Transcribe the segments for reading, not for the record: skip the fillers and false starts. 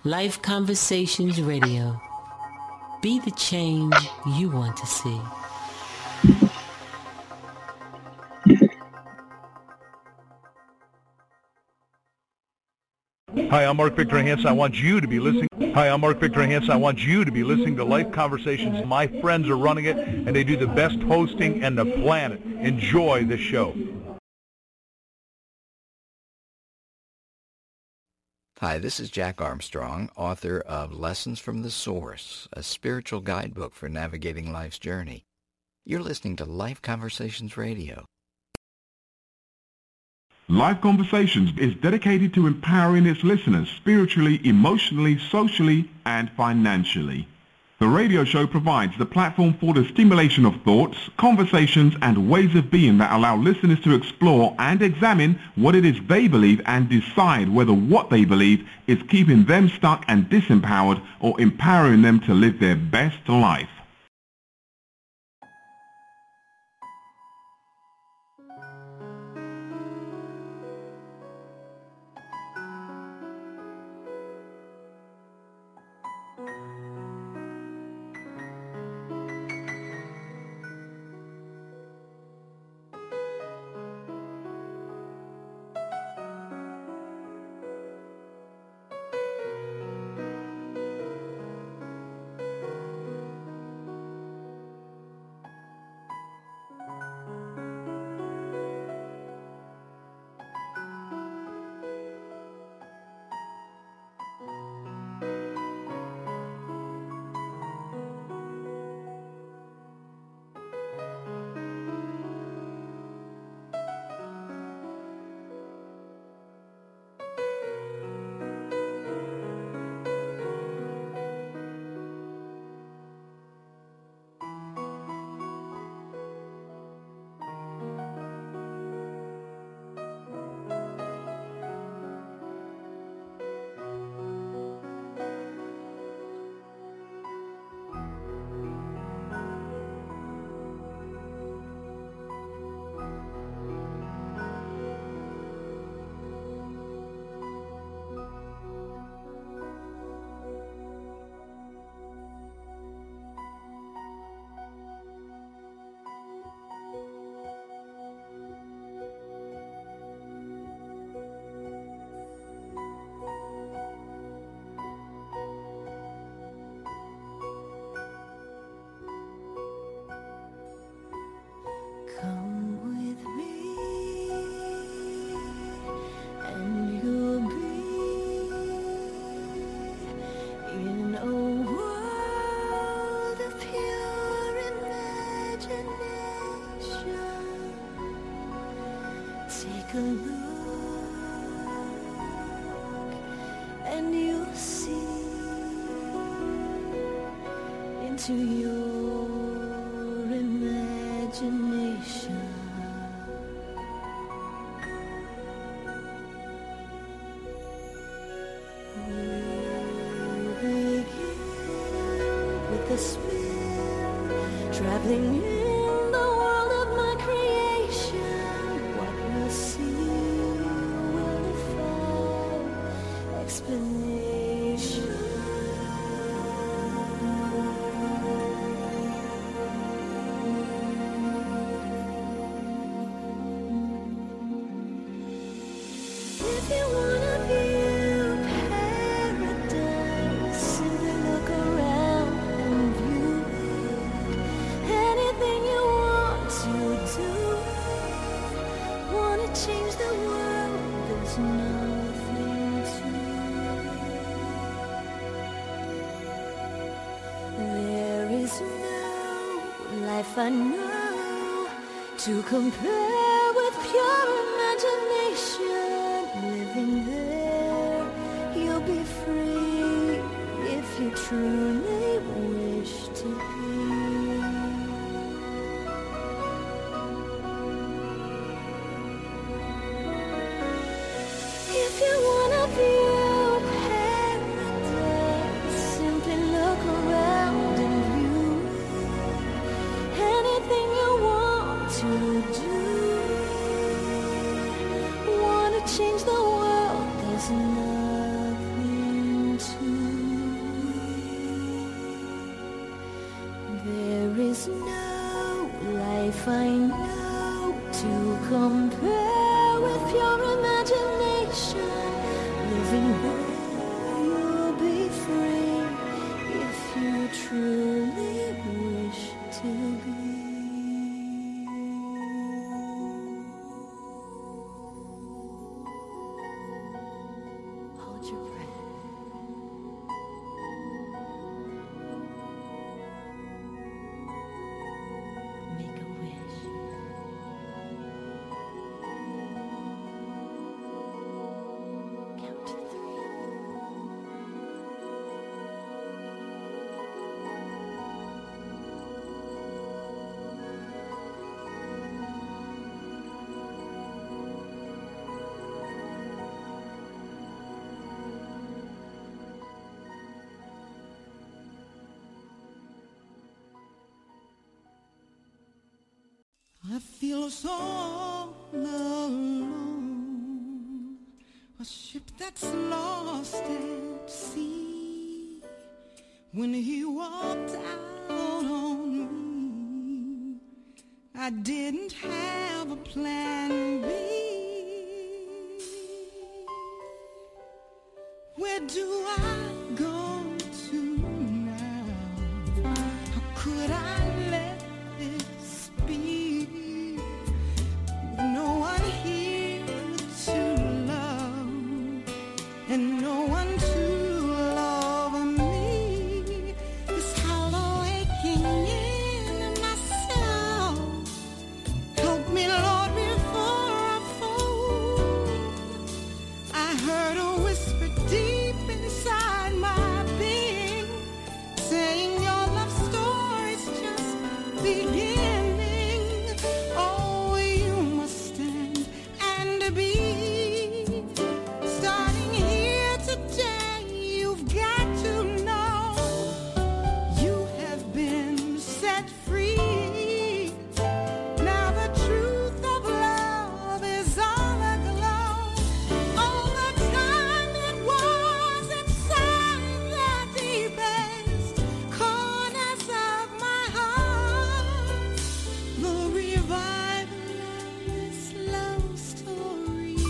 Life Conversations Radio. Be the change you want to see. Hi, I'm Mark Victor Hansen. I want you to be listening. Hi, I'm Mark Victor Hansen. I want you to be listening to Life Conversations. My friends are running it, and they do the best hosting in the planet. Enjoy the show. Hi, this is Jack Armstrong, author of Lessons from the Source, a spiritual guidebook for navigating life's journey. You're listening to Life Conversations Radio. Life Conversations is dedicated to empowering its listeners spiritually, emotionally, socially, and financially. The radio show provides the platform for the stimulation of thoughts, conversations, and ways of being that allow listeners to explore and examine what it is they believe and decide whether what they believe is keeping them stuck and disempowered or empowering them to live their best life. To your imagination, we'll begin with the spin, traveling in the world of my creation. What we'll see will defy explanation. I know to compare with pure imagination. Living there, you'll be free if you truly wish to be. If you wanna view paradise, simply look around and view anything you want to do. Wanna change the world, there's nothing to find out to compare with your imagination. Living there, you'll be free if you truly wish to be. Hold your breath. Make a wish. Count to 3. I feel so alone, a ship that's lost at sea. When he walked out on me, I didn't have a plan B. Where do I go to now? How could I let this be? No one here to love, and no one to love me. This hollow aching in my soul, help me, Lord, before I fall. I heard a whisper deep inside my being, saying your love story's just beginning. Oh, you must stand and be. Starting here today, you've got to know you have been set free. Now the truth of love is all aglow. All the time it was inside the deepest corners of my heart. The revival of this love story.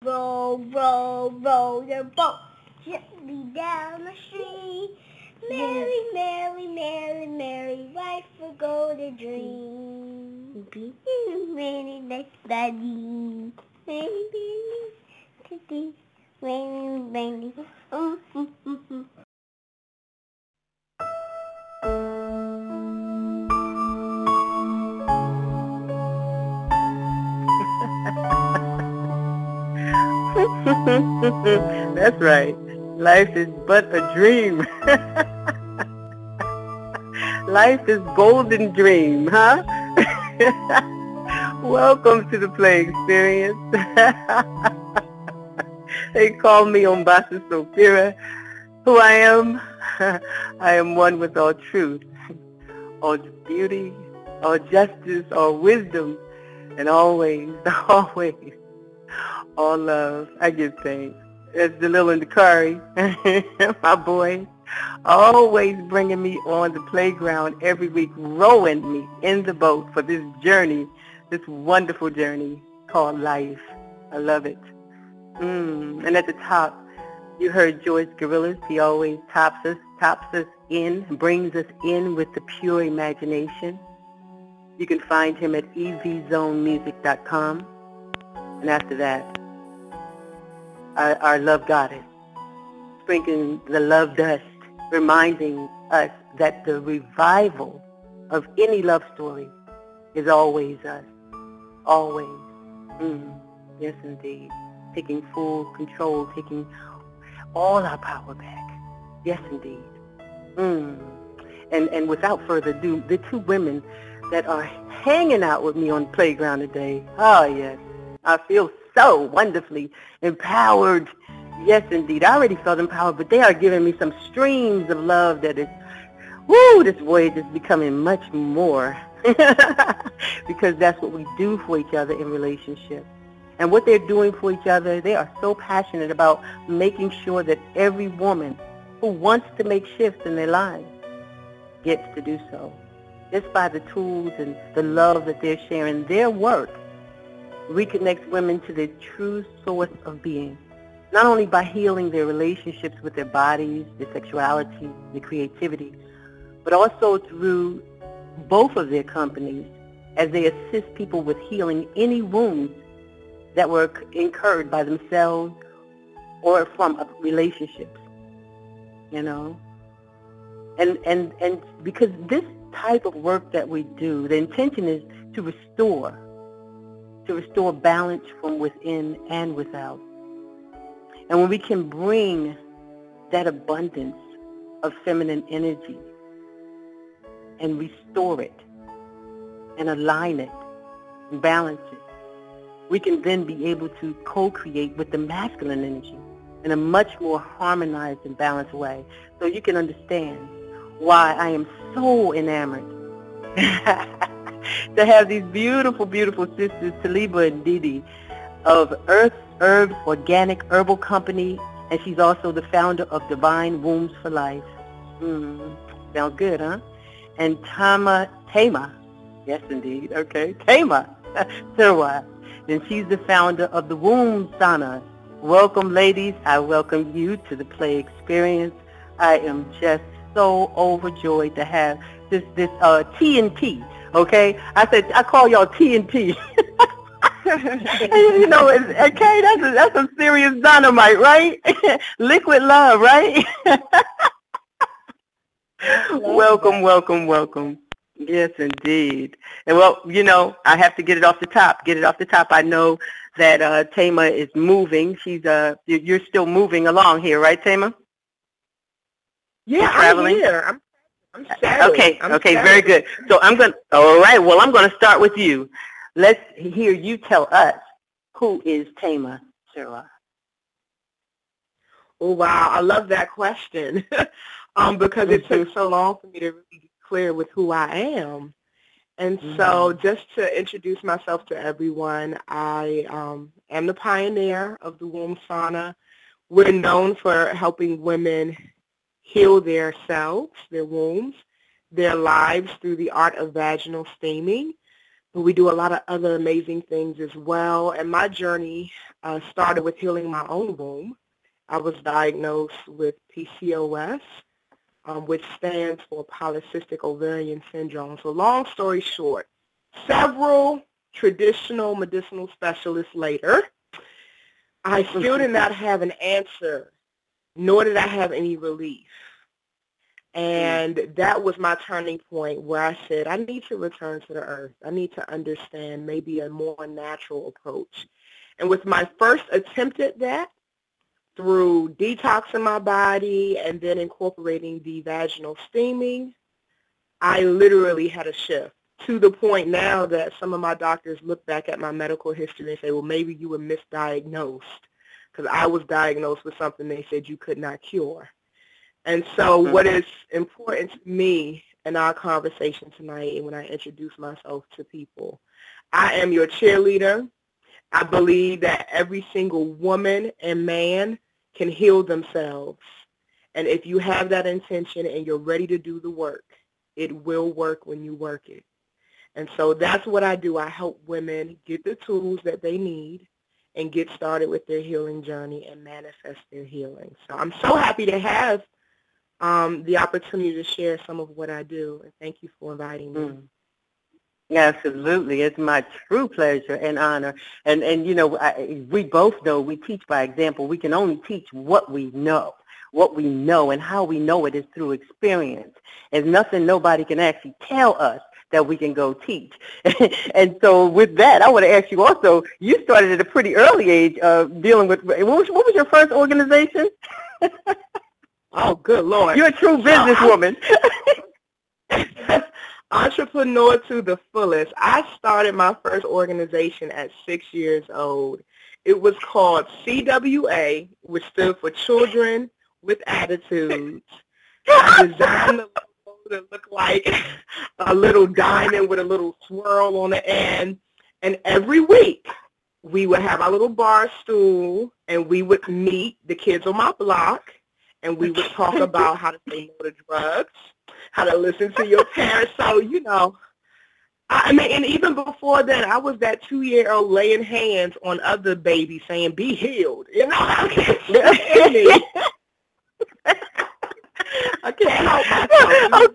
row, row, row your boat gently down the stream. Merry, merry, merry, merry, wife for golden dream. Merry, next daddy. Merry, merry, merry. That's right. Life is but a dream. Life is golden dream, huh? Welcome to the Play Experience. They call me Umbasa Sophia. Who I am? I am one with all truth, all beauty, all justice, all wisdom, and always, always, all love. I give thanks. That's Jalil Dakari, my boy, always bringing me on the playground every week, rowing me in the boat for this journey, this wonderful journey called life. I love it. And at the top, you heard George Gorillas. He always tops us in, brings us in with the pure imagination. You can find him at evzonemusic.com. And after that, our love goddess, sprinkling the love dust, reminding us that the revival of any love story is always us. Always. Yes, indeed. Taking full control, taking all our power back. Yes, indeed. And without further ado, the two women that are hanging out with me on the playground today, oh, yes, I feel so wonderfully empowered. Yes, indeed. I already felt empowered, but they are giving me some streams of love that is, woo, this voyage is becoming much more because that's what we do for each other in relationships. And what they're doing for each other, they are so passionate about making sure that every woman who wants to make shifts in their lives gets to do so. Just by the tools and the love that they're sharing, their work reconnects women to their true source of being, not only by healing their relationships with their bodies, their sexuality, their creativity, but also through both of their companies as they assist people with healing any wounds that were incurred by themselves or from relationships, you know. And because this type of work that we do, the intention is to restore balance from within and without. And when we can bring that abundance of feminine energy and restore it and align it and balance it, we can then be able to co-create with the masculine energy in a much more harmonized and balanced way. So you can understand why I am so enamored to have these beautiful, beautiful sisters, Taliba and Didi, of Earth Herbs Organic Herbal Company, and she's also the founder of Divine Wombs for Life. Sounds good, huh? And Tama, yes indeed, okay, Tama Sirwa, and she's the founder of the Womb Sauna. Welcome, ladies. I welcome you to the Play Experience. I am just so overjoyed to have this TNT. Okay, I call y'all TNT. You know, okay, that's some serious dynamite, right? Liquid love, right? Welcome, welcome, welcome. Yes, indeed. And well, you know, I have to get it off the top. I know that Tama is moving. You're still moving along here, right, Tama? Yeah, traveling? I'm here. I'm settled. Okay, I'm okay, settled. very good. So all right, well, I'm going to start with you. Let's hear you tell us, who is Tama Sirwa? Oh, wow. I love that question because it took so long for me to really get clear with who I am. And so just to introduce myself to everyone, I am the pioneer of the Womb Sauna. We're known for helping women heal their selves, their wombs, their lives through the art of vaginal steaming. but we do a lot of other amazing things as well. And my journey started with healing my own womb. I was diagnosed with PCOS, which stands for polycystic ovarian syndrome. So long story short, several traditional medicinal specialists later, I still did not have an answer, nor did I have any relief. And that was my turning point where I said, I need to return to the earth. I need to understand maybe a more natural approach. And with my first attempt at that, through detoxing my body and then incorporating the vaginal steaming, I literally had a shift to the point now that some of my doctors look back at my medical history and say, well, maybe you were misdiagnosed, because I was diagnosed with something they said you could not cure. And so what is important to me in our conversation tonight and when I introduce myself to people, I am your cheerleader. I believe that every single woman and man can heal themselves. And if you have that intention and you're ready to do the work, it will work when you work it. And so that's what I do. I help women get the tools that they need and get started with their healing journey and manifest their healing. So I'm so happy to have the opportunity to share some of what I do. And thank you for inviting me. Absolutely. It's my true pleasure and honor. And you know, we both know we teach by example. We can only teach what we know. What we know and how we know it is through experience. There's nothing nobody can actually tell us that we can go teach. And so with that, I want to ask you also, you started at a pretty early age dealing with, what was your first organization? Oh, good Lord. You're a true businesswoman. Entrepreneur to the fullest. I started my first organization at 6 years old. It was called CWA, which stood for Children with Attitudes. I designed the logo to look like a little diamond with a little swirl on the end. And every week, we would have our little bar stool, and we would meet the kids on my block, and we would talk about how to say no to drugs, how to listen to your parents. So, you know, I mean, and even before then, I was that 2-year-old laying hands on other babies saying, be healed. You know, I can't help myself.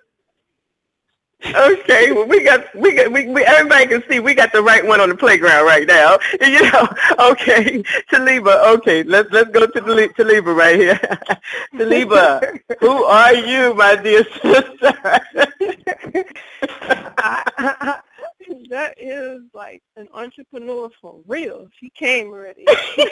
Okay, well, we everybody can see we got the right one on the playground right now. You know, okay, Taliba. Okay, let's go to Taliba right here. Taliba, who are you, my dear sister? That is like an entrepreneur for real. She came already.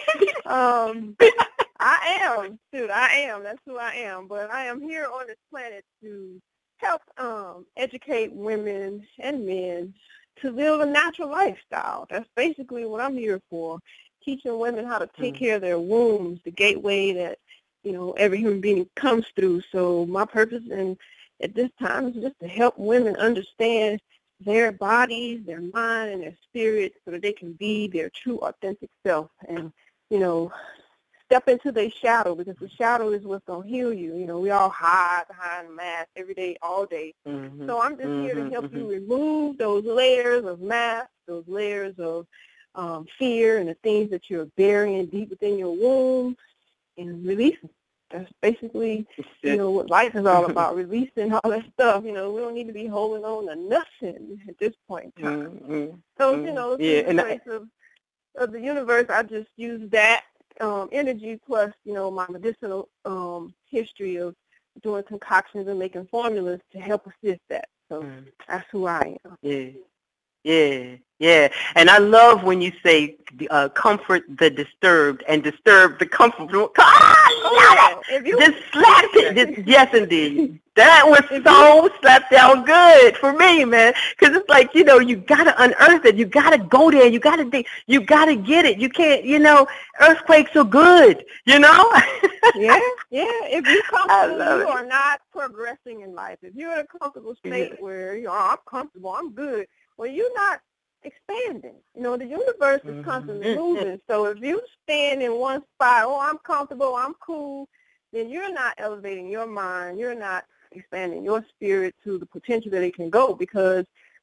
I am. That's who I am. But I am here on this planet to help educate women and men to live a natural lifestyle. That's basically what I'm here for, teaching women how to take care of their wombs, the gateway that, you know, every human being comes through. So my purpose at this time is just to help women understand their bodies, their mind, and their spirit so that they can be their true, authentic self and, you know, step into their shadow, because the shadow is what's going to heal you. You know, we all hide behind a mask every day, all day. So I'm just here to help you remove those layers of mask, those layers of fear and the things that you're burying deep within your womb and release them. That's basically, you know, what life is all about, releasing all that stuff. You know, we don't need to be holding on to nothing at this point in time. So, you know, through the grace of the universe, I just use that energy plus, you know, my medicinal history of doing concoctions and making formulas to help assist that. So that's who I am. Yeah. And I love when you say comfort the disturbed and disturb the comfortable. Just slapped it. Yes, indeed. That was so slapped down good for me, man. Because it's like, you know, you got to unearth it. You got to go there. You got to get it. You can't, you know, earthquakes are good, you know? Yeah. If you're comfortable, you are not progressing in life. If you're in a comfortable state where, you know, I'm comfortable, I'm good, well, you're not expanding. You know, the universe is constantly moving. So if you stand in one spot, oh, I'm comfortable, I'm cool, then you're not elevating your mind. You're not expanding your spirit to the potential that it can go, because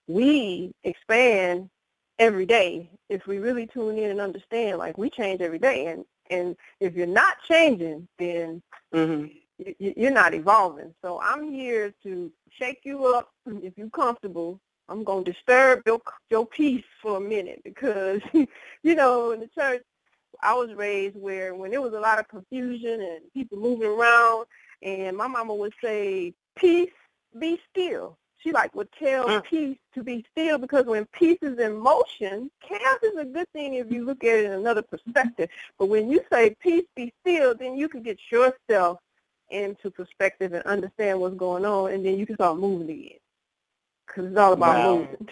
we expand every day if we really tune in and understand, like, we change every day. And if you're not changing, then you're not evolving. So I'm here to shake you up. If you're comfortable, I'm going to disturb your peace for a minute because, you know, in the church, I was raised where when there was a lot of confusion and people moving around, and my mama would say, peace, be still. She would tell peace to be still, because when peace is in motion, chaos is a good thing if you look at it in another perspective. But when you say peace, be still, then you can get yourself into perspective and understand what's going on, and then you can start moving again. Because it's all about moving.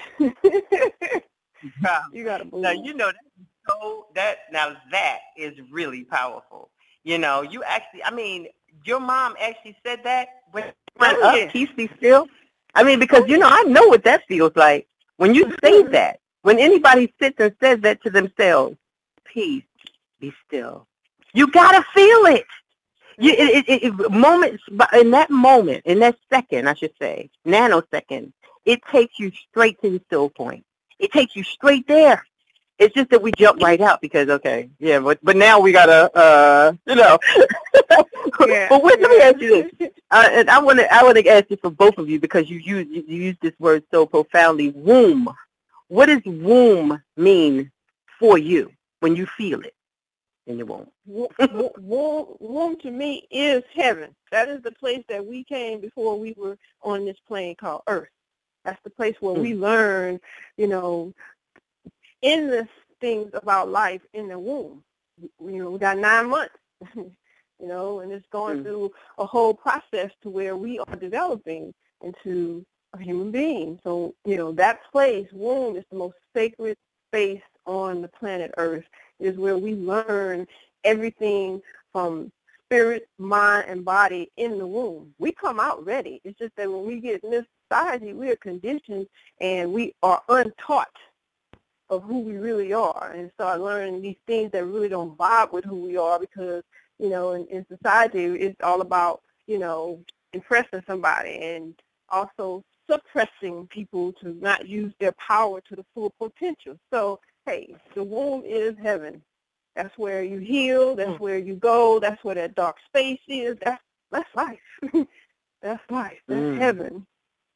You got to move. Now, you know, that is really powerful. You know, you actually, I mean, your mom actually said that when peace, be still. I mean, because, you know, I know what that feels like. When you say that, when anybody sits and says that to themselves, peace, be still, you got to feel it. Moments, in that moment, in that second, I should say, nanosecond, it takes you straight to the still point. It takes you straight there. It's just that we jump right out because, okay, yeah, but now we got to, you know. But let me ask you this. And I want to ask you for both of you, because you use this word so profoundly, womb. What does womb mean for you when you feel it in your womb? Womb to me is heaven. That is the place that we came before we were on this plane called Earth. That's the place where we learn, you know, endless things about life in the womb. You know, we got 9 months, you know, and it's going through a whole process to where we are developing into a human being. So, you know, that place, womb, is the most sacred space on the planet Earth. It is where we learn everything from spirit, mind, and body in the womb. We come out ready. It's just that when we get in this society, we are conditioned and we are untaught of who we really are, and start learning these things that really don't vibe with who we are, because, you know, in society, it's all about, you know, impressing somebody and also suppressing people to not use their power to the full potential. So, hey, the womb is heaven. That's where you heal. That's where you go. That's where that dark space is. That's life. That's life. That's heaven.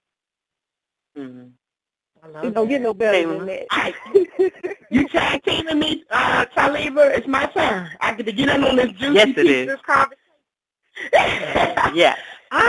You don't get no better than that. You tag teaming me, Taliba. It's my turn. I get to get in on this juicy piece of this conversation. Yes.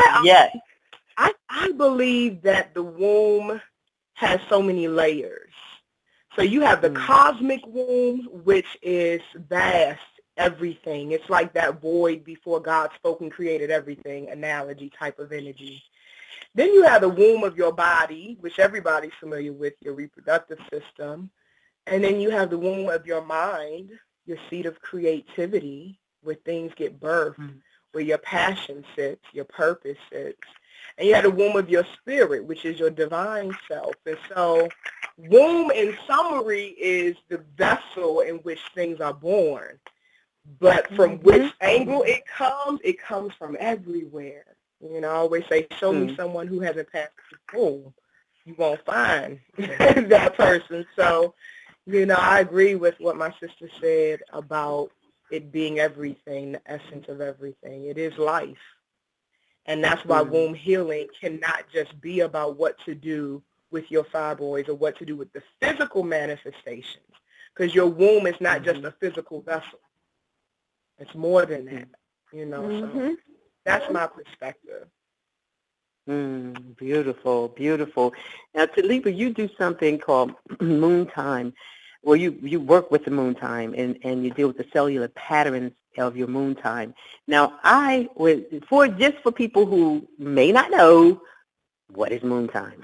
I believe that the womb has so many layers. So you have the cosmic womb, which is vast, everything. It's like that void before God spoke and created everything, analogy type of energy. Then you have the womb of your body, which everybody's familiar with, your reproductive system. And then you have the womb of your mind, your seat of creativity, where things get birthed, where your passion sits, your purpose sits. And you have the womb of your spirit, which is your divine self. And so womb, in summary, is the vessel in which things are born. But from which angle it comes from everywhere. You know, I always say, show me someone who hasn't passed the womb. You won't find that person. So, you know, I agree with what my sister said about it being everything, the essence of everything. It is life. And that's why womb healing cannot just be about what to do with your fibroids or what to do with the physical manifestations. Because your womb is not just a physical vessel. It's more than that, you know. So that's my perspective. Beautiful, beautiful. Now, Taliba, you do something called moon time, where you work with the moon time and you deal with the cellular patterns of your moon time. Now, for people who may not know, what is moon time?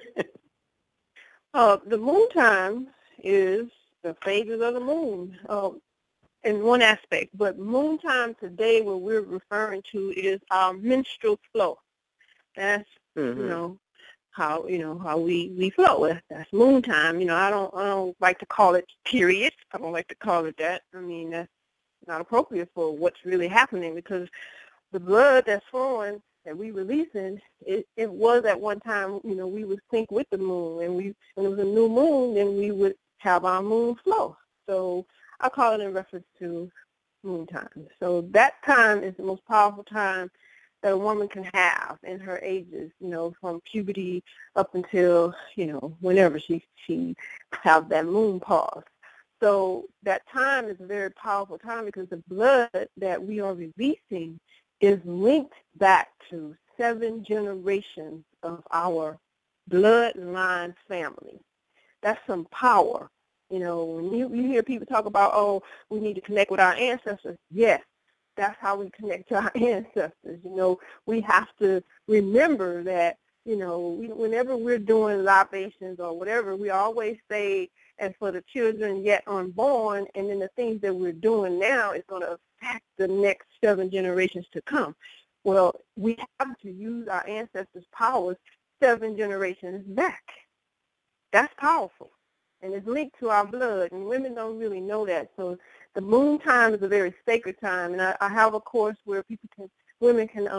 The moon time is the phases of the moon in one aspect, but moon time today, what we're referring to, is our menstrual flow. That's how we flow. That's moon time. You know, I don't like to call it period. I don't like to call it that. I mean, that's not appropriate for what's really happening, because the blood that's flowing that we releasing, it was at one time, we would sync with the moon, and when it was a new moon, then we would have our moon flow. So I call it in reference to moon time. So that time is the most powerful time that a woman can have in her ages, from puberty up until, whenever she has that moon pause. So that time is a very powerful time because the blood that we are releasing is linked back to 7 generations of our bloodline family. That's some power. When you hear people talk about, oh, we need to connect with our ancestors, yes, that's how we connect to our ancestors. We have to remember that, whenever we're doing libations or whatever, we always say, and for the children yet unborn, and then the things that we're doing now is going to affect the next 7 generations to come. Well, we have to use our ancestors' powers 7 generations back. That's powerful. And it's linked to our blood, and women don't really know that. So the moon time is a very sacred time, and I have a course where women can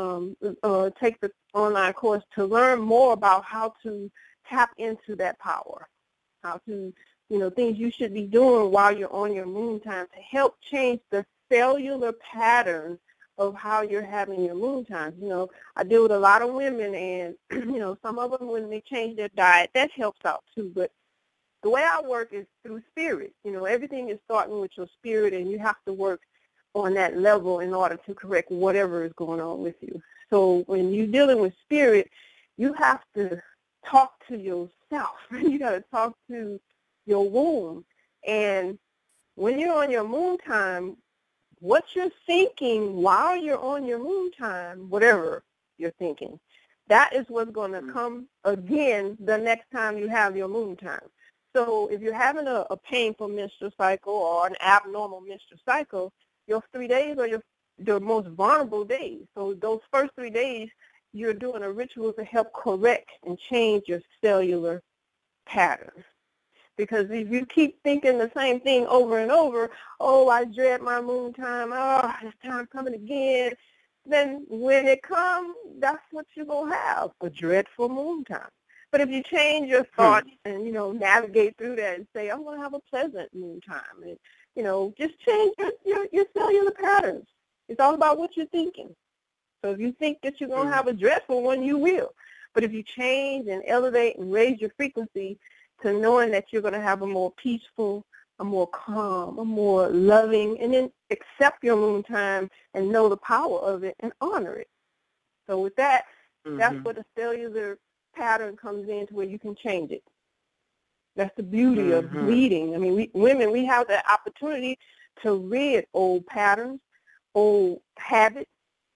take the online course to learn more about how to tap into that power, how to, things you should be doing while you're on your moon time to help change the cellular patterns of how you're having your moon times. I deal with a lot of women, and, some of them, when they change their diet, that helps out too, but the way I work is through spirit. Everything is starting with your spirit, and you have to work on that level in order to correct whatever is going on with you. So when you're dealing with spirit, you have to talk to yourself. You got to talk to your womb. And when you're on your moon time, what you're thinking while you're on your moon time, whatever you're thinking, that is what's going to come again the next time you have your moon time. So if you're having a painful menstrual cycle or an abnormal menstrual cycle, your 3 days are your most vulnerable days. So those first 3 days, you're doing a ritual to help correct and change your cellular patterns. Because if you keep thinking the same thing over and over, oh, I dread my moon time, oh, it's time coming again, then when it comes, that's what you're going to have, a dreadful moon time. But if you change your thoughts and, navigate through that and say, I'm going to have a pleasant moon time, and, just change your cellular patterns. It's all about what you're thinking. So if you think that you're going to have a dreadful one, you will. But if you change and elevate and raise your frequency to knowing that you're going to have a more peaceful, a more calm, a more loving, and then accept your moon time and know the power of it and honor it. So with that, that's what the cellular pattern comes in to where you can change it. That's the beauty of bleeding. I mean, women, we have the opportunity to rid old patterns, old habits,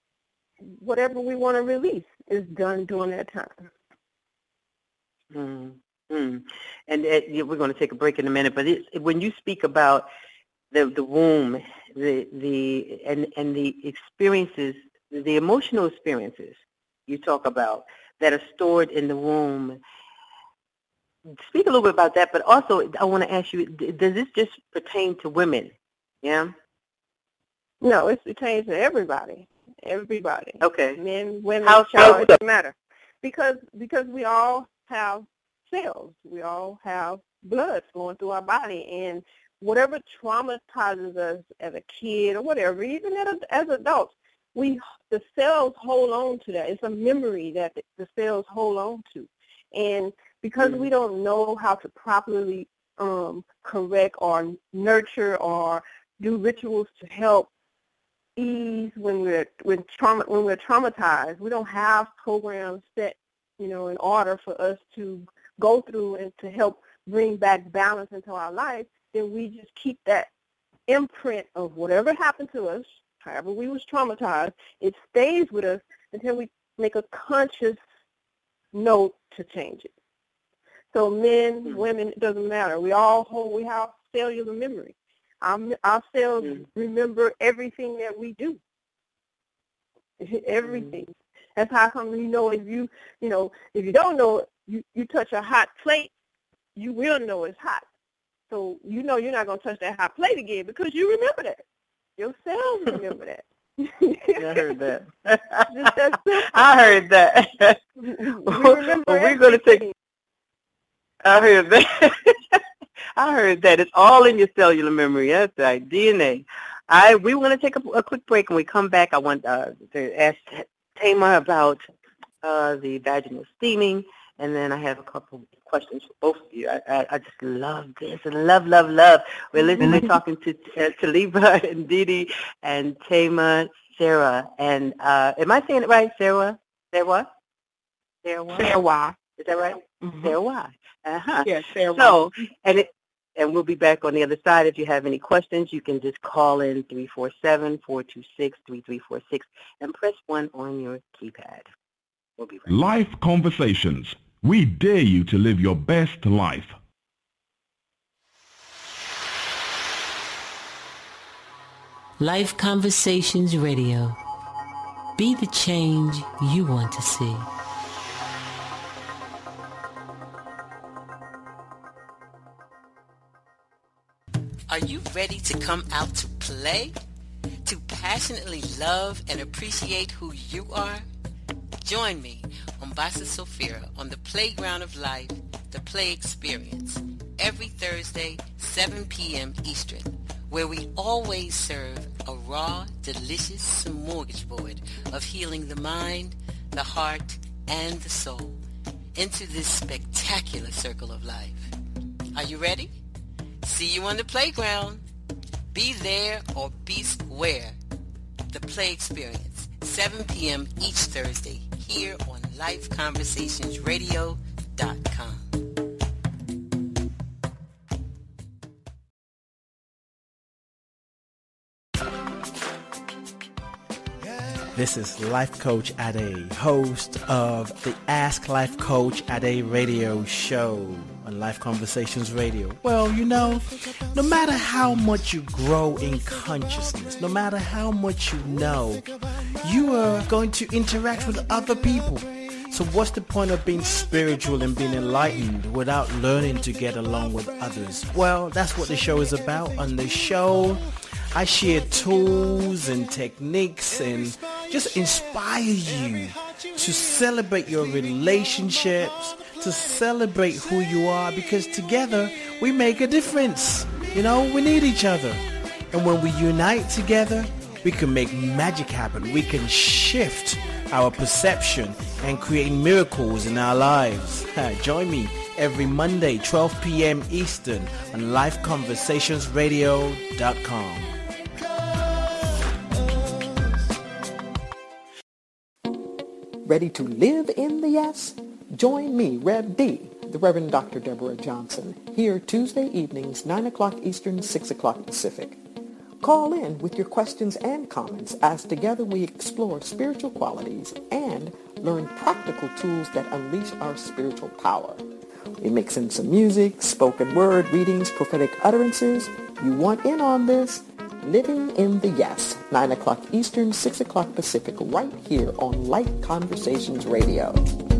whatever we want to release is done during that time. And we're going to take a break in a minute, but when you speak about the womb, the experiences, the emotional experiences you talk about that are stored in the womb, speak a little bit about that. But also, I want to ask you: does this just pertain to women? Yeah. No, it pertains to everybody. Everybody. Okay. Men, women, How child, it doesn't matter. Because we all have cells. We all have blood flowing through our body, and whatever traumatizes us as a kid or whatever, even as adults, the cells hold on to that. It's a memory that the cells hold on to. And because we don't know how to properly correct or nurture or do rituals to help ease when we're traumatized, we don't have programs set, in order for us to go through and to help bring back balance into our life, then we just keep that imprint of whatever happened to us, however we was traumatized, it stays with us until we make a conscious note to change it. So men, women, it doesn't matter. We have cellular memory. Our cells remember everything that we do. Everything. That's how come if you don't know, you touch a hot plate, you will know it's hot. So you're not going to touch that hot plate again because you remember that. Your cells remember that. Yeah, I heard that. Just that simple. I heard that. We remember Well, we're going to take. everything. I heard that. I heard that. It's all in your cellular memory. That's right, DNA. We want to take a quick break. When we come back, I want to ask Tamar about the vaginal steaming, and then I have a couple questions for both of you. I just love this and love. We're listening. We're talking to Taliba and Didi and Tamar, Sarah, and am I saying it right? Sarah? Sarah? Sarah. Is that right? Mm-hmm. Sarah. Uh-huh. Yeah, Sarah. So, and we'll be back on the other side. If you have any questions, you can just call in 347-426-3346 and press 1 on your keypad. We'll be right back. Life Conversations. We dare you to live your best life. Life Conversations Radio. Be the change you want to see. Are you ready to come out to play? To passionately love and appreciate who you are? Join me, Umbasa Sofira, on the Playground of Life, the Play Experience, every Thursday, 7 p.m. Eastern, where we always serve a raw, delicious smorgasbord of healing the mind, the heart, and the soul into this spectacular circle of life. Are you ready? See you on the playground. Be there or be square. The Play Experience, 7 p.m. each Thursday, here on LifeConversationsRadio.com. This is Life Coach Ade, host of the Ask Life Coach Ade radio show on Life Conversations Radio. Well, you know, no matter how much you grow in consciousness, no matter how much you know, you are going to interact with other people. So what's the point of being spiritual and being enlightened without learning to get along with others? Well, that's what the show is about. On the show, I share tools and techniques and just inspire you to celebrate your relationships, to celebrate who you are, because together we make a difference. You know, we need each other. And when we unite together, we can make magic happen. We can shift our perception and create miracles in our lives. Join me every Monday, 12 p.m. Eastern on LifeConversationsRadio.com. Ready to live in the yes? Join me, Reb D, the Reverend Dr. Deborah Johnson, here Tuesday evenings, 9 o'clock Eastern, 6 o'clock Pacific. Call in with your questions and comments as together we explore spiritual qualities and learn practical tools that unleash our spiritual power. We mix in some music, spoken word, readings, prophetic utterances. You want in on this? Living in the Yes, 9 o'clock Eastern, 6 o'clock Pacific, right here on Life Conversations Radio.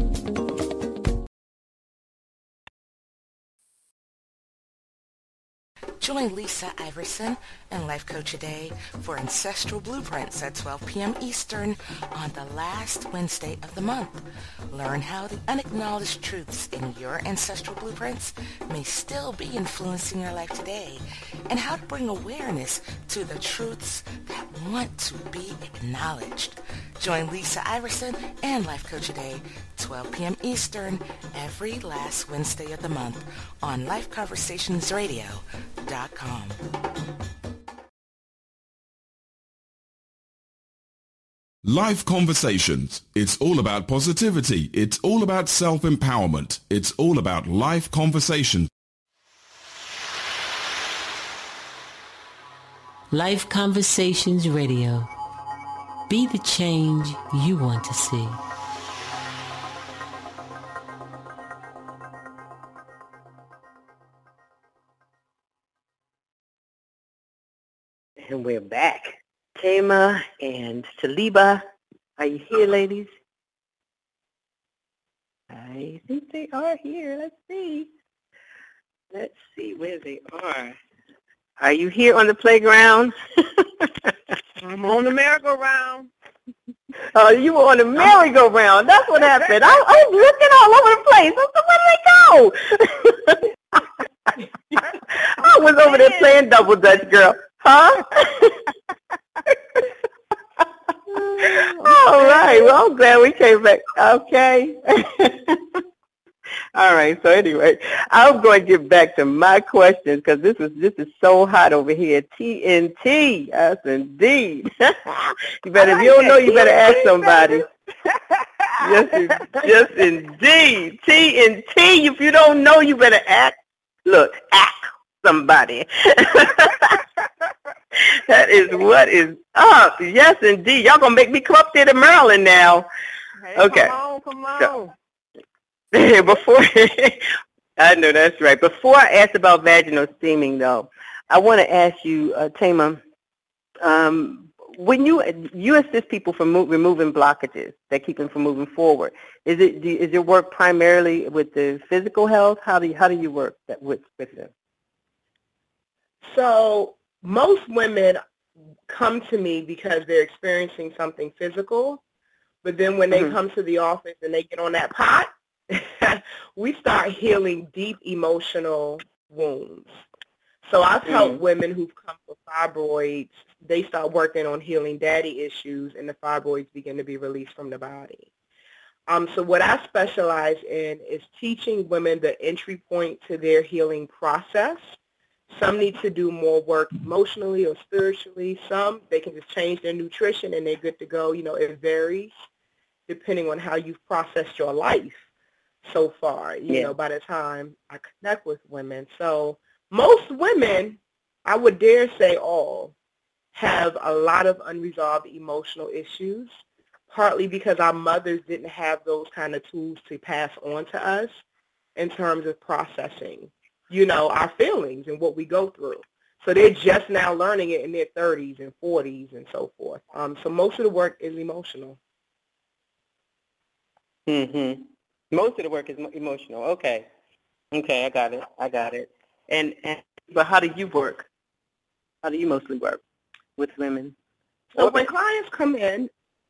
Join Lisa Iverson and Life Coach Ade for Ancestral Blueprints at 12 p.m. Eastern on the last Wednesday of the month. Learn how the unacknowledged truths in your ancestral blueprints may still be influencing your life today, and how to bring awareness to the truths that want to be acknowledged. Join Lisa Iverson and Life Coach Ade, 12 p.m. Eastern, every last Wednesday of the month on LifeConversationsRadio.com. Life Conversations. It's all about positivity. It's all about self-empowerment. It's all about life conversations. Life Conversations Radio. Be the change you want to see. And we're back. Tamar and Taliba, are you here, ladies? I think they are here. Let's see. Let's see where they are. Are you here on the playground? I'm on the merry-go-round. Oh, you were on the merry-go-round. That's what happened. I was looking all over the place. I said, where did they go? I was over there playing double dutch, girl. Huh? All right. Well, I'm glad we came back. Okay. All right. So anyway, I'm going to get back to my questions because this is so hot over here. TNT. Yes, indeed. You better, if you don't know, you better ask somebody. Yes, indeed. TNT. If you don't know, you better ask. Look, ask somebody. That is what is up. Yes, indeed. Y'all gonna make me come up there to Maryland now. Hey, Okay. Come on. Before I know that's right. Before I ask about vaginal steaming, though, I want to ask you, Tama, when you assist people from removing blockages that keep them from moving forward, is your work primarily with the physical health? How do you work with them? So most women come to me because they're experiencing something physical, but then when they come to the office and they get on that pot, we start healing deep emotional wounds. So I've helped women who've come for fibroids. They start working on healing daddy issues, and the fibroids begin to be released from the body. So what I specialize in is teaching women the entry point to their healing process. Some need to do more work emotionally or spiritually. Some, they can just change their nutrition and they're good to go. You know, it varies depending on how you've processed your life so far, you know, by the time I connect with women. So most women, I would dare say all, have a lot of unresolved emotional issues, partly because our mothers didn't have those kind of tools to pass on to us in terms of processing, you know, our feelings and what we go through. So they're just now learning it in their 30s and 40s and so forth. So most of the work is emotional. Most of the work is emotional. Okay, I got it. And but how do you work? How do you mostly work with women? So when clients come in,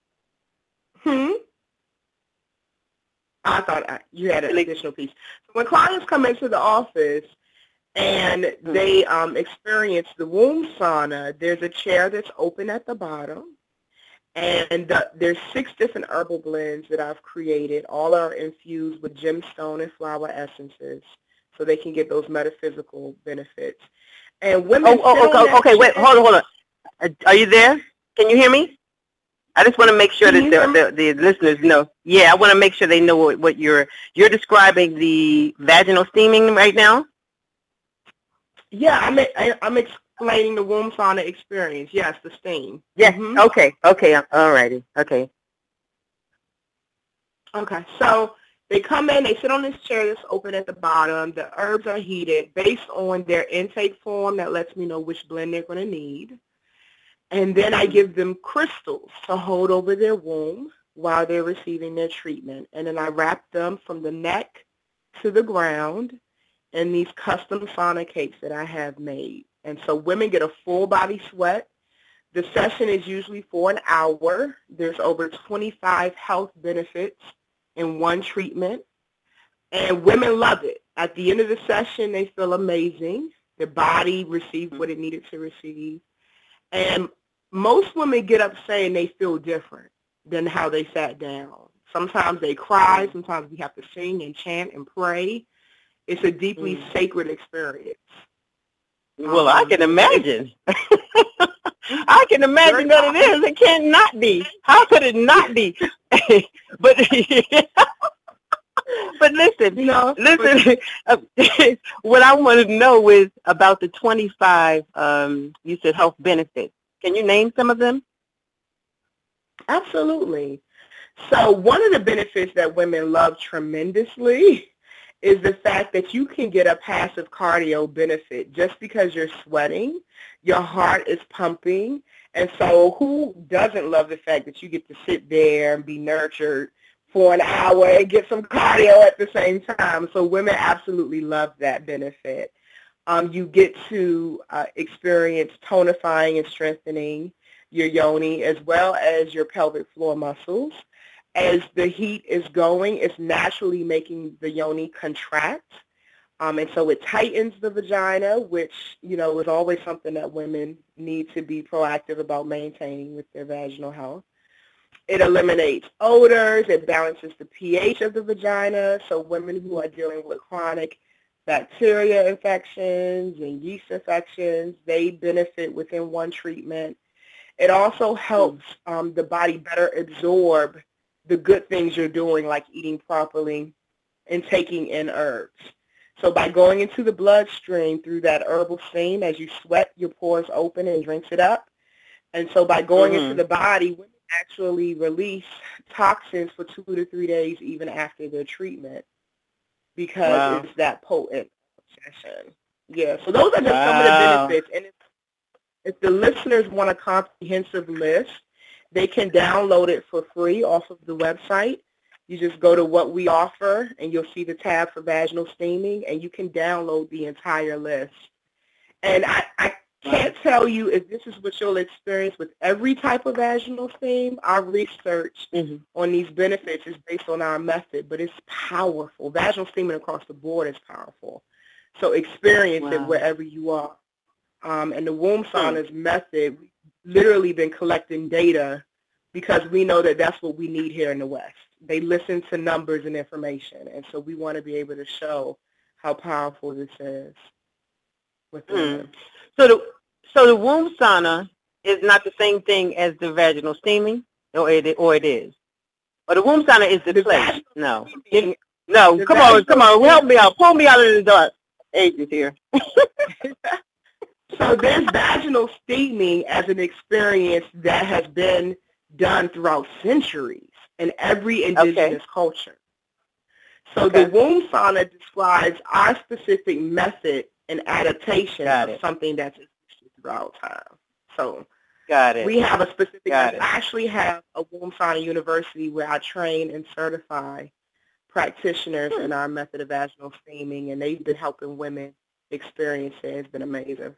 I thought you had an additional piece. When clients come into the office and they experience the womb sauna, there's a chair that's open at the bottom. And there's 6 different herbal blends that I've created. All are infused with gemstone and flower essences, so they can get those metaphysical benefits. And women. Okay. Wait, hold on. Are you there? Can you hear me? I just want to make sure that the listeners know. Yeah, I want to make sure they know what you're describing the vaginal steaming right now. Yeah, I'm explaining the womb sauna experience. Yes, the steam. Yes. Okay. All righty. Okay. So they come in, they sit on this chair that's open at the bottom. The herbs are heated based on their intake form that lets me know which blend they're going to need. And then I give them crystals to hold over their womb while they're receiving their treatment. And then I wrap them from the neck to the ground in these custom sauna cakes that I have made. And so women get a full body sweat. The session is usually for an hour. There's over 25 health benefits in one treatment. And women love it. At the end of the session, they feel amazing. Their body received what it needed to receive. And most women get up saying they feel different than how they sat down. Sometimes they cry. Sometimes we have to sing and chant and pray. It's a deeply sacred experience. Well, I can imagine. I can imagine that it is. It cannot be. How could it not be? But listen, what I want to know is about the 25, you said health benefits. Can you name some of them? Absolutely. So one of the benefits that women love tremendously is the fact that you can get a passive cardio benefit just because you're sweating, your heart is pumping, and so who doesn't love the fact that you get to sit there and be nurtured for an hour and get some cardio at the same time? So women absolutely love that benefit. You get to experience tonifying and strengthening. your yoni as well as your pelvic floor muscles. As the heat is going, it's naturally making the yoni contract. And so it tightens the vagina, which, you know, is always something that women need to be proactive about maintaining with their vaginal health. It eliminates odors. It balances the pH of the vagina. So women who are dealing with chronic bacteria infections and yeast infections, they benefit within one treatment. It also helps the body better absorb the good things you're doing, like eating properly and taking in herbs. So by going into the bloodstream through that herbal steam, as you sweat, your pores open and drinks it up. And so by going into the body, women actually release toxins for 2 to 3 days even after their treatment because it's that potent session. Yeah, so those are just some of the benefits. And if the listeners want a comprehensive list, they can download it for free off of the website. You just go to what we offer, and you'll see the tab for vaginal steaming, and you can download the entire list. And I can't tell you if this is what you'll experience with every type of vaginal steam. Our research on these benefits is based on our method, but it's powerful. Vaginal steaming across the board is powerful. So experience it wherever you are. And the womb saunas method, we've literally been collecting data because we know that that's what we need here in the West. They listen to numbers and information, and so we want to be able to show how powerful this is with women. So the womb sauna is not the same thing as the vaginal steaming, or it is? Or the womb sauna is the place? No. Come on, help me out. Pull me out of the dark ages here. So there's vaginal steaming as an experience that has been done throughout centuries in every indigenous culture. So the womb sauna describes our specific method and adaptation of something that's existed throughout time. So we have a specific method. I actually have a womb sauna university where I train and certify practitioners in our method of vaginal steaming, and they've been helping women experience it. It's been amazing.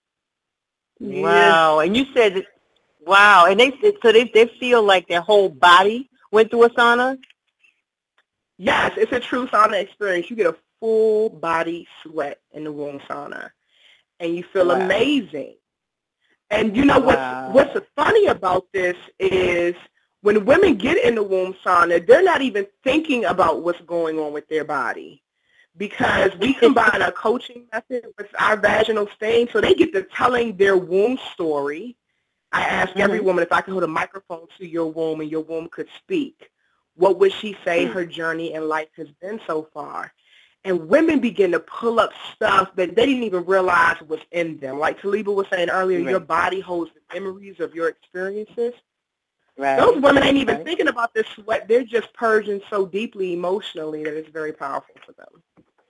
Wow. And you said that, and they feel like their whole body went through a sauna? Yes, it's a true sauna experience. You get a full body sweat in the womb sauna, and you feel amazing. And you know what's funny about this is when women get in the womb sauna, they're not even thinking about what's going on with their body, because we combine our coaching method with our vaginal steam, so they get to telling their womb story. I ask every woman, if I could hold a microphone to your womb and your womb could speak, what would she say her journey in life has been so far? And women begin to pull up stuff that they didn't even realize was in them. Like Taliba was saying earlier, your body holds the memories of your experiences. Those women ain't even thinking about this sweat. They're just purging so deeply emotionally that it's very powerful for them.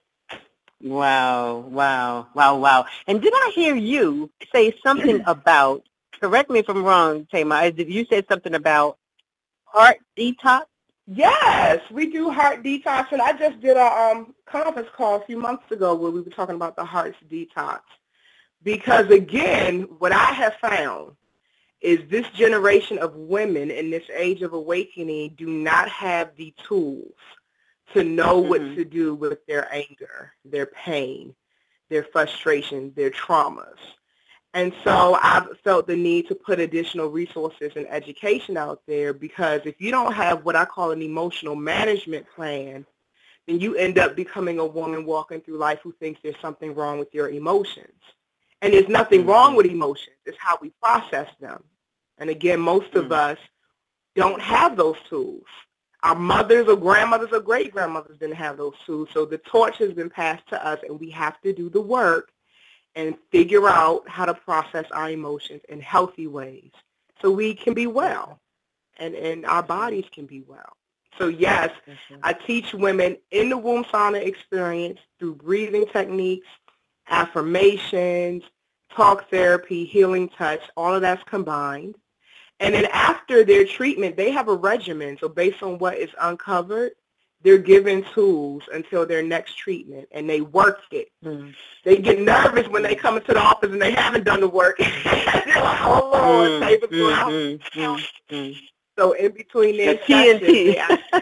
Wow. And did I hear you say something about, correct me if I'm wrong, Tamar, you said something about heart detox? Yes, we do heart detox, and I just did a conference call a few months ago where we were talking about the heart's detox. Because, again, what I have found is this generation of women in this age of awakening do not have the tools to know what to do with their anger, their pain, their frustrations, their traumas. And so I've felt the need to put additional resources and education out there, because if you don't have what I call an emotional management plan, then you end up becoming a woman walking through life who thinks there's something wrong with your emotions. And there's nothing wrong with emotions. It's how we process them. And again, most of us don't have those tools. Our mothers or grandmothers or great-grandmothers didn't have those tools. So the torch has been passed to us, and we have to do the work and figure out how to process our emotions in healthy ways so we can be well and our bodies can be well. So yes, I teach women in the womb sauna experience through breathing techniques, affirmations, talk therapy, healing touch, all of that's combined. And then after their treatment, they have a regimen. So based on what is uncovered, they're given tools until their next treatment, and they work it. They get nervous when they come into the office and they haven't done the work. They're like, oh, Lord, save us. So in between their TNT.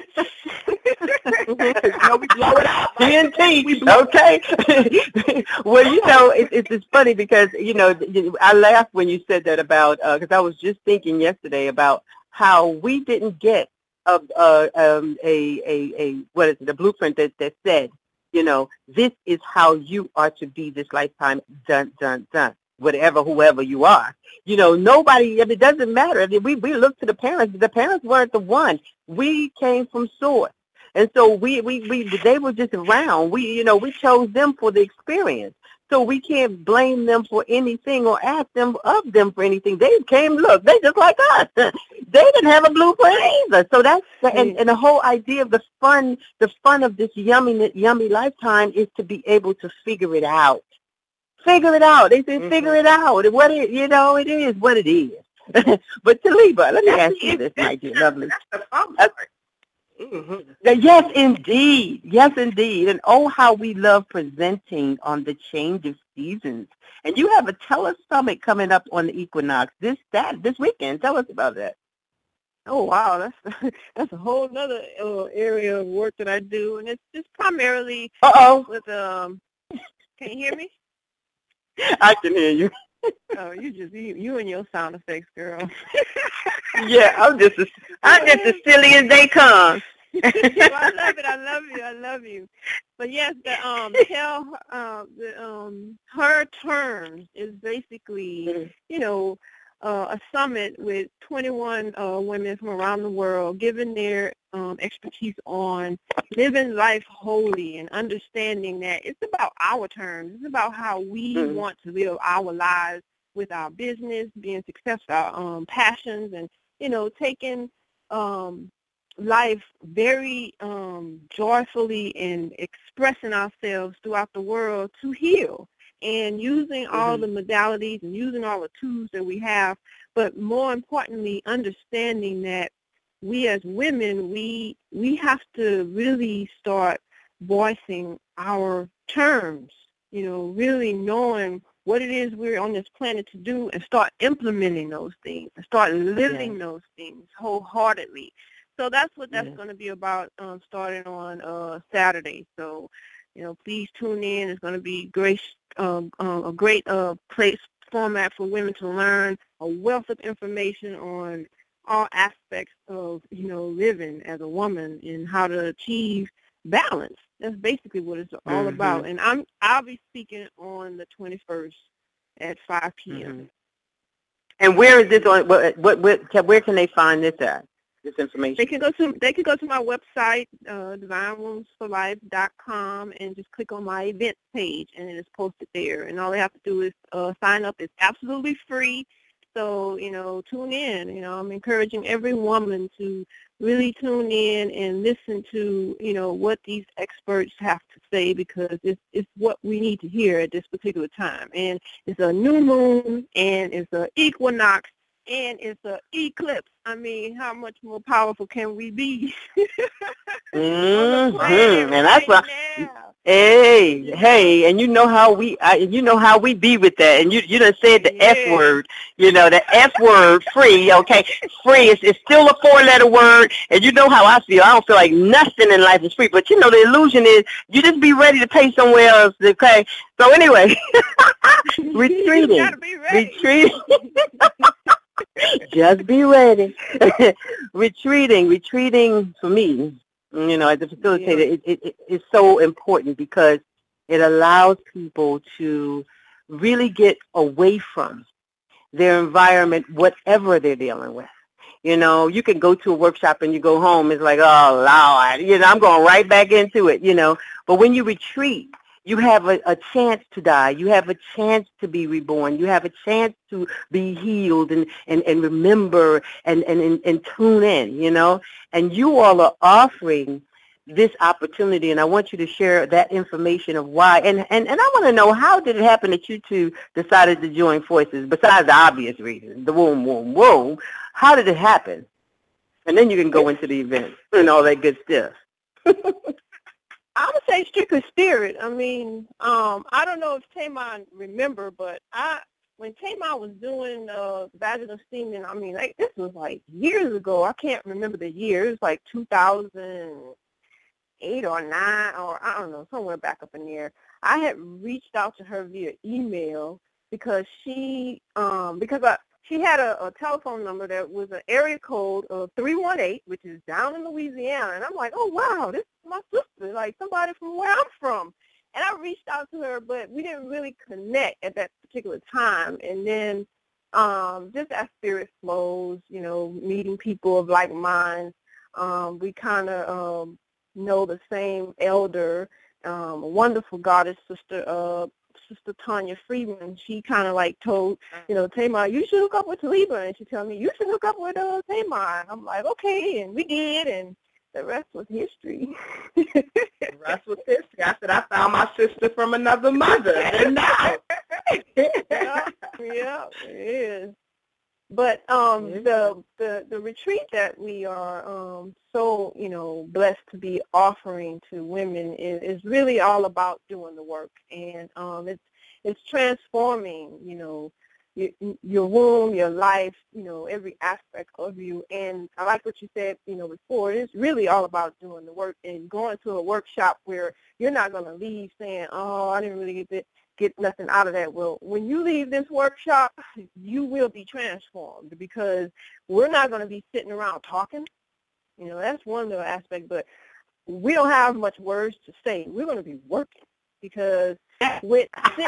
We blow it out. TNT. Okay. Well, you know, it's funny because, you know, I laughed when you said that about, because I was just thinking yesterday about how we didn't get a blueprint that said, you know, this is how you are to be this lifetime, done, whoever you are. You know, nobody, it doesn't matter. I mean, we look to the parents. The parents weren't the one. We came from source. And so they were just around. We chose them for the experience. So we can't blame them for anything or ask them of them for anything. They came, look, they just like us. They didn't have a blueprint either. So that's, and the whole idea of the fun of this yummy lifetime is to be able to figure it out. Figure it out. They say figure it out. It is what it is. But Taliba, let me ask you this, my dear lovely. That's the fun part. Yes, indeed. Yes, indeed. And oh, how we love presenting on the change of seasons. And you have a Telesummit coming up on the equinox this weekend. Tell us about that. Oh, wow. That's a whole other area of work that I do. And it's just primarily with, can you hear me? I can hear you. Oh, you and your sound effects, girl. Yeah, I'm just as silly as they come. I love you. But yes, her terms is basically, a summit with 21 women from around the world giving their expertise on living life wholly and understanding that it's about our terms. It's about how we want to live our lives with our business, being successful, our passions, and, taking life very joyfully and expressing ourselves throughout the world to heal. And using all the modalities and using all the tools that we have, but more importantly, understanding that we as women, we have to really start voicing our terms, really knowing what it is we're on this planet to do and start implementing those things and start living those things wholeheartedly. So that's what that's going to be about starting on Saturday. So, please tune in. It's going to be a great place format for women to learn a wealth of information on all aspects of, living as a woman and how to achieve balance. That's basically what it's all about. And I'll be speaking on the 21st at 5 p.m. And where is this on? Where can they find this at? This information. They can go to my website, divinewombsforlife.com, and just click on my events page, and it is posted there. And all they have to do is sign up. It's absolutely free. So, tune in. I'm encouraging every woman to really tune in and listen to, what these experts have to say, because it's what we need to hear at this particular time. And it's a new moon, and it's an equinox, and it's an eclipse. I mean, how much more powerful can we be? And that's why. Hey, and you know how we be with that. And you done said the F word. The F word, free. Okay, free. It's still a 4-letter word. And you know how I feel. I don't feel like nothing in life is free. But the illusion is you just be ready to pay somewhere else. Okay. So anyway, retreating. Just be ready. Retreating for me, as a facilitator, it is so important because it allows people to really get away from their environment, whatever they're dealing with. You can go to a workshop and you go home, it's like, oh, Lord, I'm going right back into it, But when you retreat, you have a chance to die. You have a chance to be reborn. You have a chance to be healed and remember and tune in, And you all are offering this opportunity, and I want you to share that information of why. And I want to know, how did it happen that you two decided to join forces, besides the obvious reasons, the womb. How did it happen? And then you can go into the event and all that good stuff. I would say strictly spirit. I mean, I don't know if Tamar remember, but when Tamar was doing vaginal steaming, I mean, like, this was like years ago. I can't remember the year. It was like 2008 or 9, or I don't know, somewhere back up in there. I had reached out to her via email because she had a telephone number that was an area code of 318, which is down in Louisiana. And I'm like, oh, wow, this is my sister, like somebody from where I'm from. And I reached out to her, but we didn't really connect at that particular time. And then just as spirit flows, you know, meeting people of like minds, we kind of know the same elder, a wonderful goddess, Sister Tanya Friedman. She kind of like told, you know, Tamar, you should hook up with Taliba. And she told me, you should hook up with Tamar. And I'm like, okay. And we did. And the rest was history. The rest was history. I said, I found my sister from another mother. And now. Yeah, it is. But the retreat that we are so, you know, blessed to be offering to women is really all about doing the work, and it's transforming, you know, your womb, your life, you know, every aspect of you. And I like what you said, you know, before. It's really all about doing the work and going to a workshop where you're not going to leave saying, oh, I didn't really get nothing out of that. Well, when you leave this workshop, you will be transformed, because we're not going to be sitting around talking. You know, that's one little aspect, but we don't have much words to say. We're going to be working, because when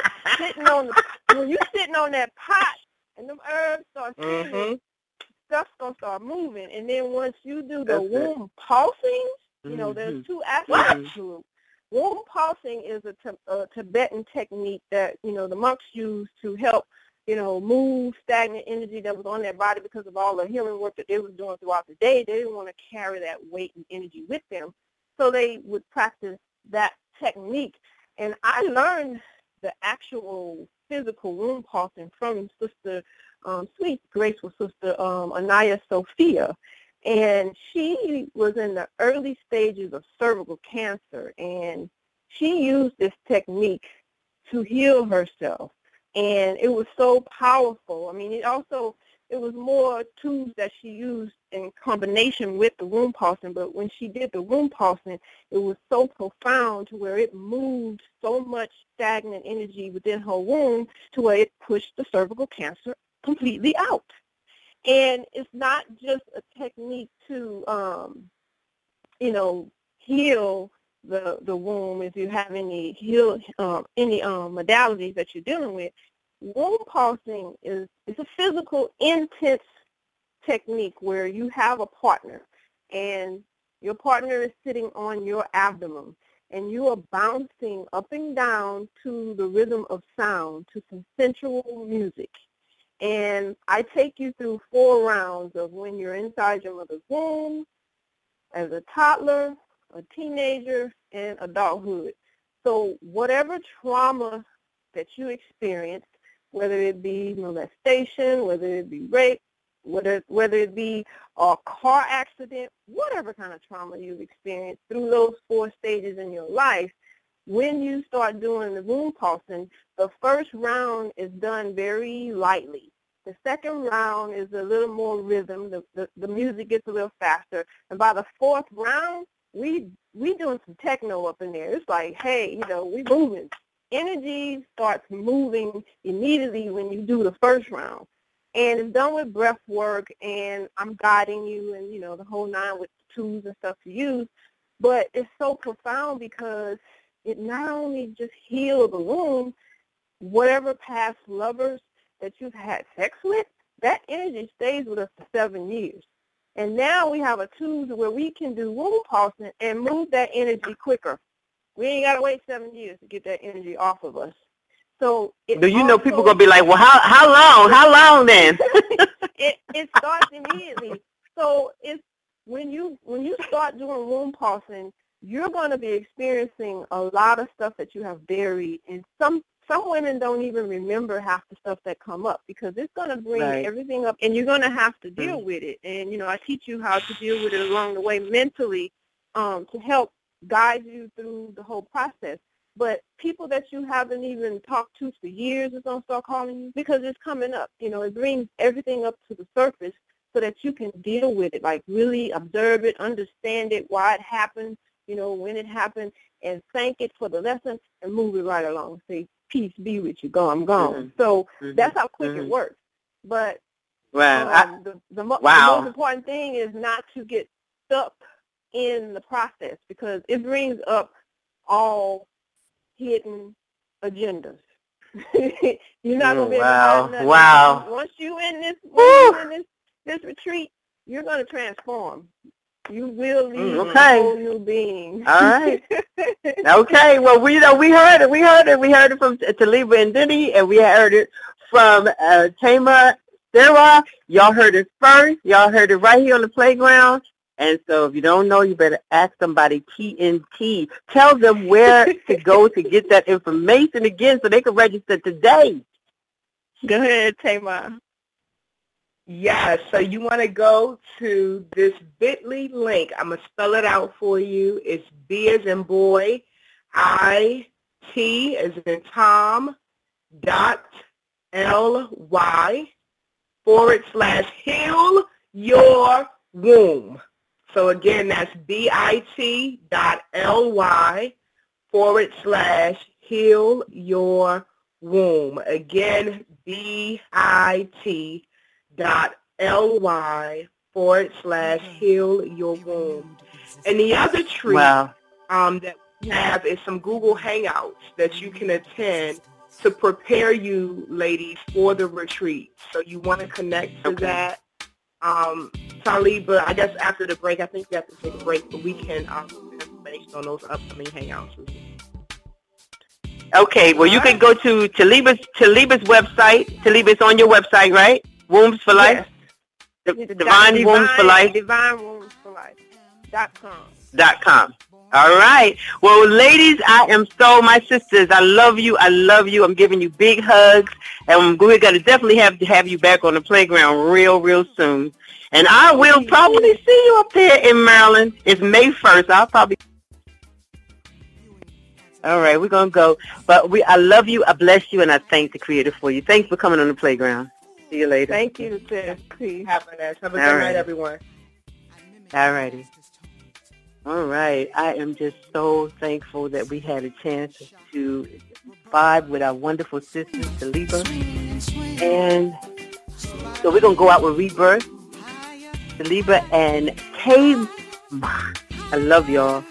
you're sitting on that pot and them herbs start simmering, stuff's going to start moving. And then once you do the womb pulsing, you know, there's two aspects to it. Womb pulsing is a Tibetan technique that, you know, the monks use to help, you know, move stagnant energy that was on their body because of all the healing work that they was doing throughout the day. They didn't want to carry that weight and energy with them, so they would practice that technique. And I learned the actual physical womb pulsing from Sister sweet, graceful Sister Anaya Sophia. And she was in the early stages of cervical cancer, and she used this technique to heal herself. And it was so powerful. I mean, it was more tools that she used in combination with the womb pulsing, but when she did the womb pulsing, it was so profound to where it moved so much stagnant energy within her womb to where it pushed the cervical cancer completely out. And it's not just a technique to, you know, heal the womb if you have any modalities that you're dealing with. Womb pulsing is a physical, intense technique where you have a partner, and your partner is sitting on your abdomen, and you are bouncing up and down to the rhythm of sound, to some sensual music. And I take you through 4 rounds of when you're inside your mother's womb, as a toddler, a teenager, and adulthood. So whatever trauma that you experienced, whether it be molestation, whether it be rape, whether it be a car accident, whatever kind of trauma you've experienced through those 4 stages in your life, when you start doing the womb pulsing, the first round is done very lightly. The second round is a little more rhythm. The music gets a little faster. And by the 4th round, we doing some techno up in there. It's like, hey, you know, we moving. Energy starts moving immediately when you do the first round. And it's done with breath work, and I'm guiding you and, you know, the whole 9 with tools and stuff to use. But it's so profound because it not only just heals the womb, whatever past lovers that you've had sex with, that energy stays with us for 7 years. And now we have a tool where we can do womb pulsing and move that energy quicker. We ain't got to wait 7 years to get that energy off of us. So do you know people going to be like, well, how long then? it starts immediately. So it's when you start doing womb pulsing, you're going to be experiencing a lot of stuff that you have buried. And some women don't even remember half the stuff that come up because it's going to bring everything up, and you're going to have to deal with it. And, you know, I teach you how to deal with it along the way mentally to help guide you through the whole process. But people that you haven't even talked to for years is going to start calling you because it's coming up. It brings everything up to the surface so that you can deal with it, like really observe it, understand it, why it happened, when it happened, and thank it for the lesson and move it right along. Say, peace be with you, I'm gone. Mm-hmm. So that's how quick it works. But the most important thing is not to get stuck in the process because it brings up all hidden agendas. You're not going to be able to hide nothing. Wow. Once you in this retreat, you're going to transform. You will leave a whole new being. All right. Okay. Well, we heard it. We heard it from Taliba and Diddy, and we heard it from Tamar, Sarah. Y'all heard it first. Y'all heard it right here on the playground. And so if you don't know, you better ask somebody TNT. Tell them where to go to get that information again so they can register today. Go ahead, Tamar. Yes, so you want to go to this bit.ly link. I'm going to spell it out for you. It's B as in boy, I-T as in Tom, .ly/heal your womb. So again, that's bit.ly/heal your womb. Again, bit.ly/heal your womb. And the other treat that we have is some Google Hangouts that you can attend to prepare you, ladies, for the retreat. So you want to connect to that. Taliba, I guess after the break, I think we have to take a break, but we can put information on those upcoming Hangouts. Okay, well, you can go to Taliba's website. Taliba's on your website, right? Wombs for Life? Yes. Divine Wombs for Life? DivineWombsForLife.com. All right. Well, ladies, my sisters, I love you. I'm giving you big hugs. And we're going to definitely have you back on the playground real soon. And I will probably see you up there in Maryland. It's May 1st. All right, we're going to go. But I love you, I bless you, and I thank the Creator for you. Thanks for coming on the playground. See you later. Thank you, sis. Please. Have a good night, everyone. All righty. All right. I am just so thankful that we had a chance to vibe with our wonderful sisters, Taliba. And so we're going to go out with Rebirth, Taliba, and Tamar. I love y'all.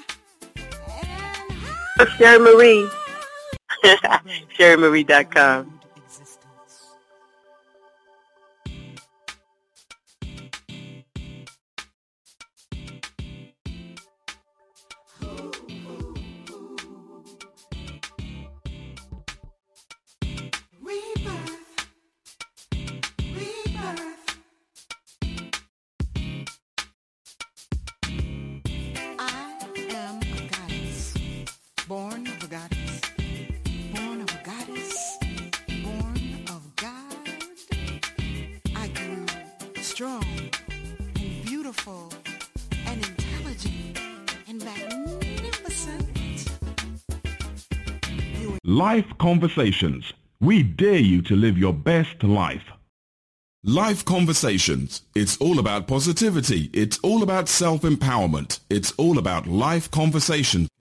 Sherry Marie. SherryMarie.com. Born of a goddess, born of a goddess, born of God. I grew strong and beautiful and intelligent and magnificent. Life Conversations. We dare you to live your best life. Life Conversations. It's all about positivity. It's all about self-empowerment. It's all about life conversation.